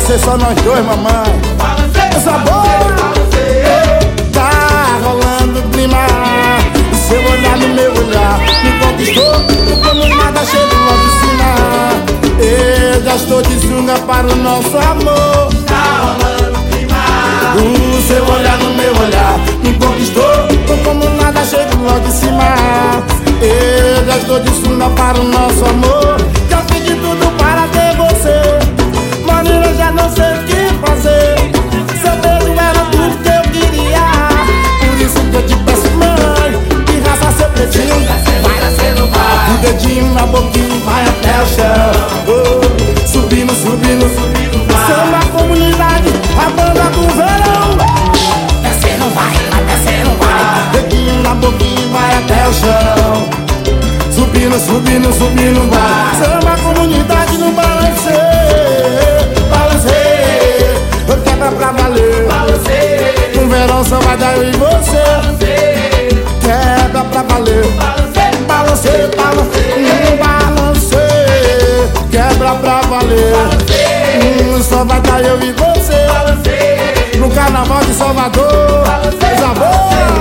ser só nós dois, mamãe. Essa boa tá rolando o clima. O seu olhar no meu olhar me conquistou. Como nada chego logo em cima. Eu já estou de sunga para o nosso amor. Tá rolando o clima. O seu olhar no meu olhar me conquistou. Como nada chego logo em cima. Eu já estou de sunga para o nosso amor. Já fiz de tudo para ter você, mas eu já não sei o que fazer. Seu beijo era tudo que eu queria. Por isso que eu te peço, mãe, que raça seu pretinho. Vai nascer, não vai. O dedinho na boquinha vai até o chão. Oh, subindo, subindo, Subindo vai. samba comunidade, a banda do verão. Descer não vai, vai descer não vai. Dedinho na boquinha vai até o chão. Subindo, subindo, subindo vai. Samba comunidade no balancê. Balancê, eu quebra pra valer. Balancei, No verão só vai dar eu e você. balancei, Quebra pra valer. balancei, Balancê, balancê, balancê, quebra pra valer. Só vai dar eu e você. balancei, No carnaval de Salvador. balancei, Coisa boa.